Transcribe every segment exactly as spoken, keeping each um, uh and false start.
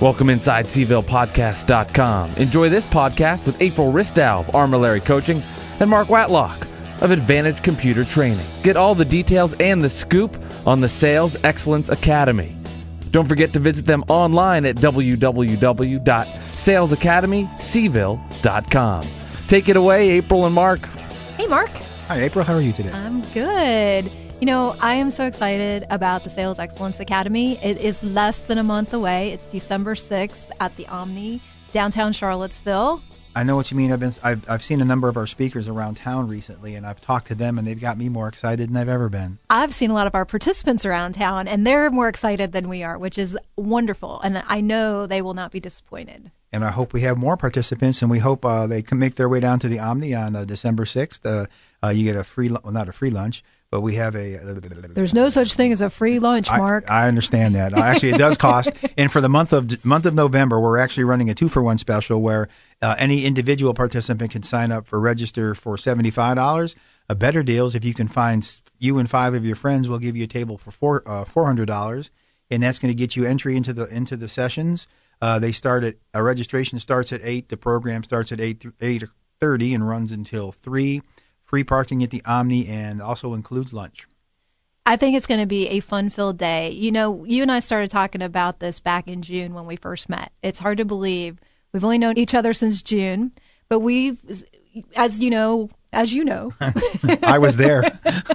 Welcome inside Seaville Podcast dot com. Enjoy this podcast with April Ristow of Armillary Coaching and Mark Watlock of Advantage Computer Training. Get all the details and the scoop on the Sales Excellence Academy. Don't forget to visit them online at w w w dot sales academy seaville dot com. Take it away, April and Mark. Hey, Mark. Hi, April. How are you today? I'm good. You know, I am so excited about the Sales Excellence Academy. It is less than a month away. It's December sixth at the Omni, downtown Charlottesville. I know what you mean. I've been, I've, I've seen a number of our speakers around town recently, and I've talked to them, and they've got me more excited than I've ever been. I've seen a lot of our participants around town, and they're more excited than we are, which is wonderful. And I know they will not be disappointed. And I hope we have more participants, and we hope uh, they can make their way down to the Omni on uh, December sixth. Uh, uh, you get a free, well, not a free lunch, but we have a... Uh, There's no such thing as a free lunch, Mark. I, I understand that. Uh, actually, it does cost. And for the month of month of November, we're actually running a two-for-one special where uh, any individual participant can sign up for register for seventy-five dollars. A better deal is if you can find you and five of your friends, we'll give you a table for four, uh, four hundred dollars, and that's going to get you entry into the into the sessions. Uh, they start at, uh, registration starts at eight. The program starts at eight thirty and runs until three. Free parking at the Omni and also includes lunch. I think it's going to be a fun-filled day. You know, you and I started talking about this back in June when we first met. It's hard to believe. We've only known each other since June, but we've, as you know, as you know. I was there.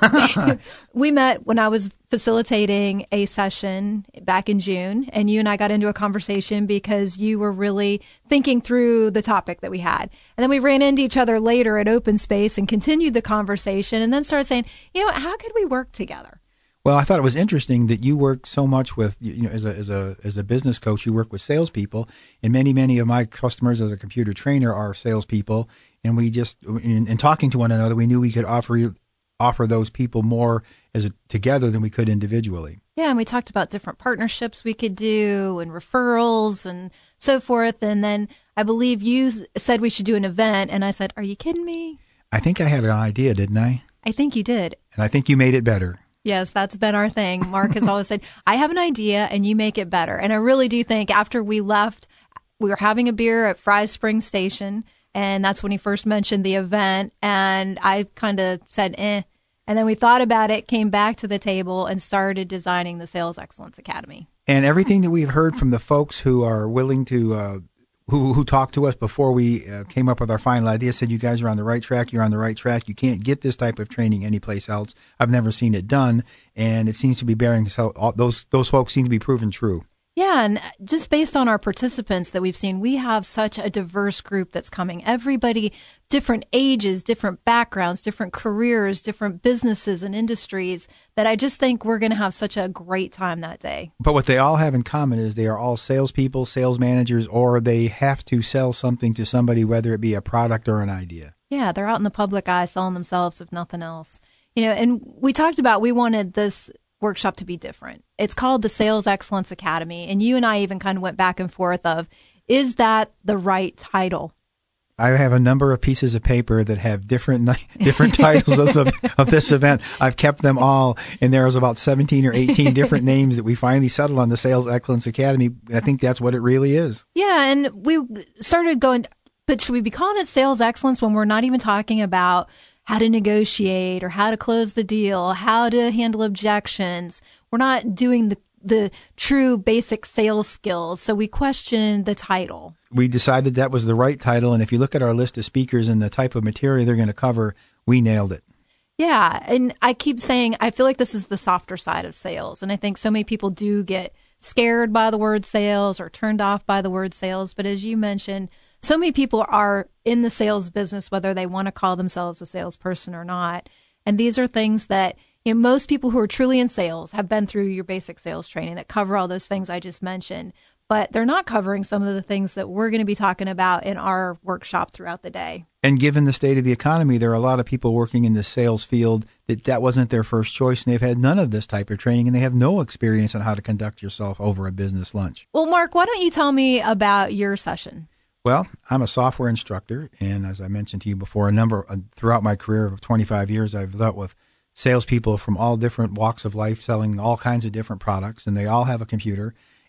We met when I was facilitating a session back in June, and you and I got into a conversation because you were really thinking through the topic that we had. And then we ran into each other later at Open Space and continued the conversation and then started saying, you know, how could we work together? Well, I thought it was interesting that you work so much with, you know, as a as a as a business coach, you work with salespeople, and many many of my customers as a computer trainer are salespeople, and we just in, in talking to one another, we knew we could offer offer those people more as a, together than we could individually. Yeah, and we talked about different partnerships we could do and referrals and so forth, and then I believe you said we should do an event, and I said, "Are you kidding me?" I think I had an idea, didn't I? I think you did, and I think you made it better. Yes, that's been our thing. Mark has always said, I have an idea and you make it better. And I really do think after we left, we were having a beer at Fry's Spring Station. And that's when he first mentioned the event. And I kind of said, eh. And then we thought about it, came back to the table and started designing the Sales Excellence Academy. And everything that we've heard from the folks who are willing to uh, who who talked to us before we uh, came up with our final idea said, you guys are on the right track. You're on the right track. You can't get this type of training anyplace else. I've never seen it done. And it seems to be bearing, so all, those, those folks seem to be proven true. Yeah, and just based on our participants that we've seen, we have such a diverse group that's coming. Everybody, different ages, different backgrounds, different careers, different businesses and industries, that I just think we're going to have such a great time that day. But what they all have in common is they are all salespeople, sales managers, or they have to sell something to somebody, whether it be a product or an idea. Yeah, they're out in the public eye selling themselves, if nothing else. You know, and we talked about we wanted this workshop to be different. It's called the Sales Excellence Academy. And you and I even kind of went back and forth of, is that the right title? I have a number of pieces of paper that have different different titles of, of this event. I've kept them all, and there was about seventeen or eighteen different names that we finally settled on the Sales Excellence Academy. I think that's what it really is. Yeah, and we started going, but should we be calling it Sales Excellence when we're not even talking about how to negotiate or how to close the deal, how to handle objections? We're not doing the the true basic sales skills. So we questioned the title. We decided that was the right title. And if you look at our list of speakers and the type of material they're going to cover, we nailed it. Yeah. And I keep saying, I feel like this is the softer side of sales. And I think so many people do get scared by the word sales or turned off by the word sales. But as you mentioned, so many people are in the sales business, whether they want to call themselves a salesperson or not. And these are things that, you know, most people who are truly in sales have been through your basic sales training that cover all those things I just mentioned, but they're not covering some of the things that we're going to be talking about in our workshop throughout the day. And given the state of the economy, there are a lot of people working in the sales field that that wasn't their first choice, and they've had none of this type of training, and they have no experience on how to conduct yourself over a business lunch. Well, Mark, why don't you tell me about your session? Well, I'm a software instructor, and as I mentioned to you before, a number uh, throughout my career of twenty-five years, I've dealt with salespeople from all different walks of life selling all kinds of different products, and they all have a computer.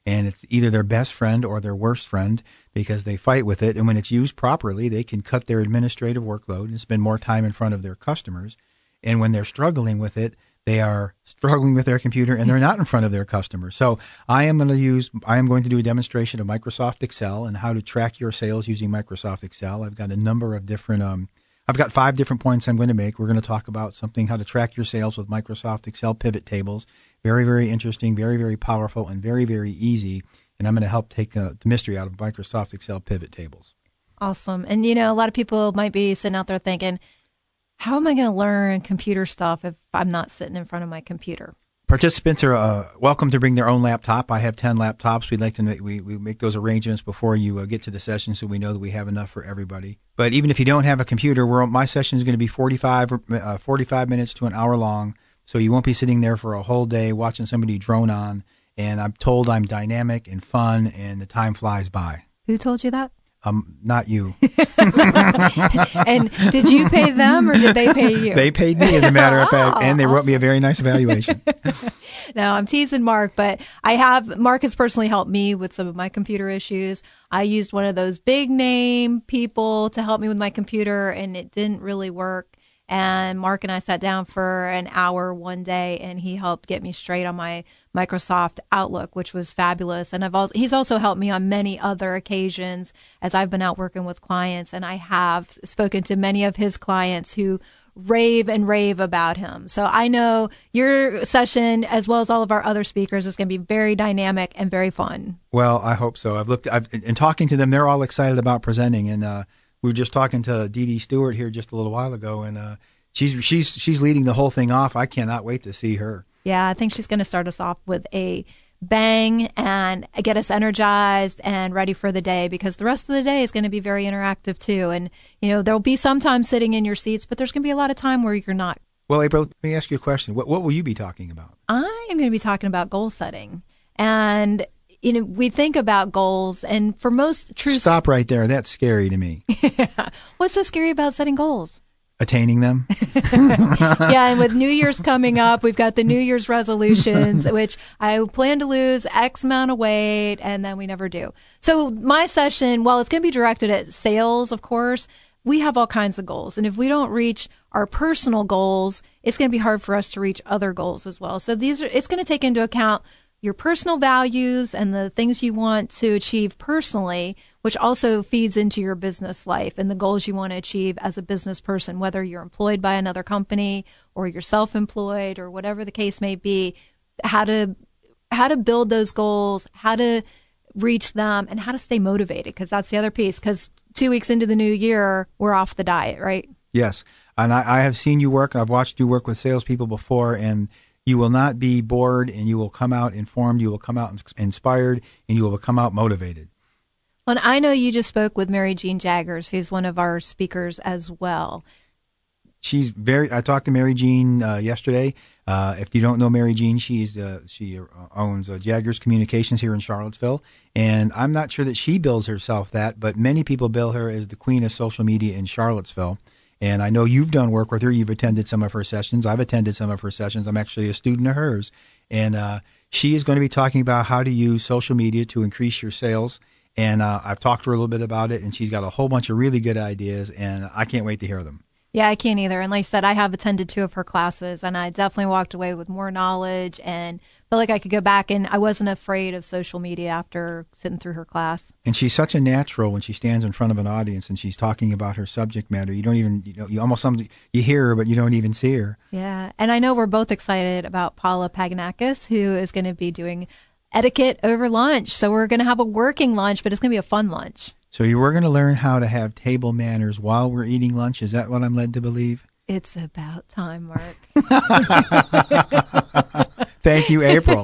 and it's either their best friend or their worst friend because they fight with it. And when it's used properly, they can cut their administrative workload and spend more time in front of their customers. And when they're struggling with it, they are struggling with their computer and they're not in front of their customers. So I am going to use, I am going to do a demonstration of Microsoft Excel and how to track your sales using Microsoft Excel. I've got a number of different, um, I've got five different points I'm going to make. We're going to talk about something, how to track your sales with Microsoft Excel pivot tables. Very, very interesting, very, very powerful, and very, very easy. And I'm going to help take uh, the mystery out of Microsoft Excel pivot tables. Awesome. And, you know, a lot of people might be sitting out there thinking, how am I going to learn computer stuff if I'm not sitting in front of my computer? Participants are uh, welcome to bring their own laptop. I have ten laptops. We'd like to make, we, we make those arrangements before you uh, get to the session so we know that we have enough for everybody. But even if you don't have a computer, we're, my session is going to be forty-five, uh, forty-five minutes to an hour long. So you won't be sitting there for a whole day watching somebody drone on. And I'm told I'm dynamic and fun and the time flies by. Who told you that? Um, not you. And did you pay them or did they pay you? They paid me, as a matter of fact, Oh, and they wrote awesome. me a very nice evaluation. No, I'm teasing Mark, but I have, Mark has personally helped me with some of my computer issues. I used one of those big name people to help me with my computer and it didn't really work. And Mark and I sat down for an hour one day and he helped get me straight on my Microsoft Outlook, which was fabulous. And I've also, he's also helped me on many other occasions as I've been out working with clients. And I have spoken to many of his clients who rave and rave about him. So I know your session, as well as all of our other speakers, is going to be very dynamic and very fun. Well, I hope so. I've looked, I've, in talking to them, they're all excited about presenting. And, uh, we were just talking to Dee Dee Stewart here just a little while ago, and uh, she's she's she's leading the whole thing off. I cannot wait to see her. Yeah, I think she's going to start us off with a bang and get us energized and ready for the day, because the rest of the day is going to be very interactive too. And, you know, there'll be some time sitting in your seats, but there's going to be a lot of time where you're not. Well, April, let me ask you a question. What what will you be talking about? I am going to be talking about goal setting. And you know, we think about goals, and for most true... Stop right there. That's scary to me. What's so scary about setting goals? Attaining them. Yeah, and with New Year's coming up, we've got the New Year's resolutions, which I plan to lose X amount of weight, and then we never do. So my session, while it's going to be directed at sales, of course, we have all kinds of goals. And if we don't reach our personal goals, it's going to be hard for us to reach other goals as well. So these are, it's going to take into account your personal values and the things you want to achieve personally, which also feeds into your business life and the goals you want to achieve as a business person, whether you're employed by another company or you're self-employed or whatever the case may be, how to, how to build those goals, how to reach them, and how to stay motivated, because that's the other piece, because two weeks into the new year, we're off the diet, right? Yes. And I, I have seen you work. I've watched you work with salespeople before, and you will not be bored, and you will come out informed, you will come out inspired, and you will come out motivated. Well, and I know you just spoke with Mary Jean Jaggers, who's one of our speakers as well. She's very, I talked to Mary Jean uh, yesterday. Uh, if you don't know Mary Jean, she's uh, she owns uh, Jaggers Communications here in Charlottesville. And I'm not sure that she bills herself that, but many people bill her as the queen of social media in Charlottesville. And I know you've done work with her. You've attended some of her sessions. I've attended some of her sessions. I'm actually a student of hers. And uh, she is going to be talking about how to use social media to increase your sales. And uh, I've talked to her a little bit about it, and she's got a whole bunch of really good ideas, and I can't wait to hear them. Yeah, I can't either. And like I said, I have attended two of her classes, and I definitely walked away with more knowledge and felt like I could go back, and I wasn't afraid of social media after sitting through her class. And she's such a natural when she stands in front of an audience and she's talking about her subject matter. You don't even, you know, you almost, you hear her, but you don't even see her. Yeah. And I know we're both excited about Paula Paganakis, who is going to be doing etiquette over lunch. So we're going to have a working lunch, but it's going to be a fun lunch. So you were going to learn how to have table manners while we're eating lunch. Is that what I'm led to believe? It's about time, Mark. Thank you, April.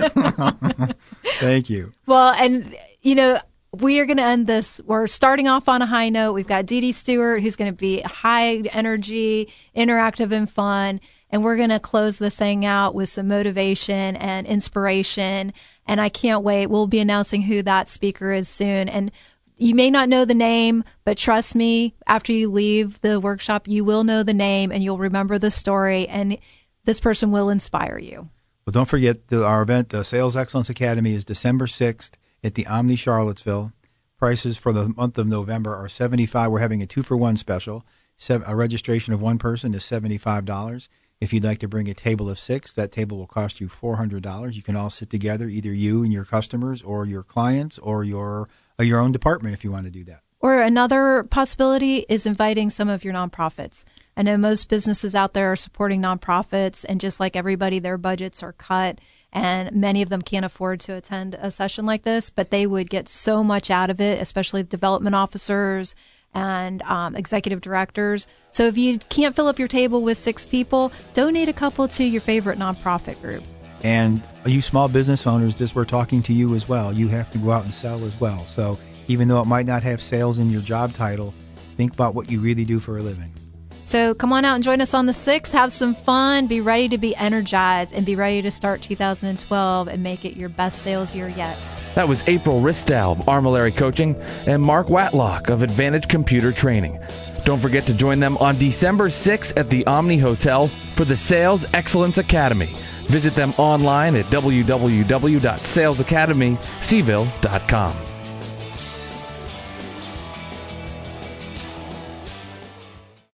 Thank you. Well, and, you know, we are going to end this. We're starting off on a high note. We've got Dee Dee Stewart, who's going to be high energy, interactive, and fun. And we're going to close this thing out with some motivation and inspiration. And I can't wait. We'll be announcing who that speaker is soon. And you may not know the name, but trust me, after you leave the workshop, you will know the name and you'll remember the story, and this person will inspire you. Well, don't forget that our event, the Sales Excellence Academy, is December sixth at the Omni Charlottesville. Prices for the month of November are seventy-five dollars. We're having a two-for-one special. A registration of one person is seventy-five dollars. If you'd like to bring a table of six, that table will cost you four hundred dollars. You can all sit together, either you and your customers or your clients or your, or your own department if you want to do that. Or another possibility is inviting some of your nonprofits. I know most businesses out there are supporting nonprofits, and just like everybody, their budgets are cut, and many of them can't afford to attend a session like this, but they would get so much out of it, especially development officers and um, executive directors. So if you can't fill up your table with six people, donate a couple to your favorite nonprofit group. And you small business owners, this we're talking to you as well. You have to go out and sell as well. So even though it might not have sales in your job title, think about what you really do for a living. So come on out and join us on the sixth. Have some fun. Be ready to be energized and be ready to start two thousand twelve and make it your best sales year yet. That was April Ristow of Armillary Coaching and Mark Watlock of Advantage Computer Training. Don't forget to join them on December sixth at the Omni Hotel for the Sales Excellence Academy. Visit them online at w w w dot sales academy seville dot com.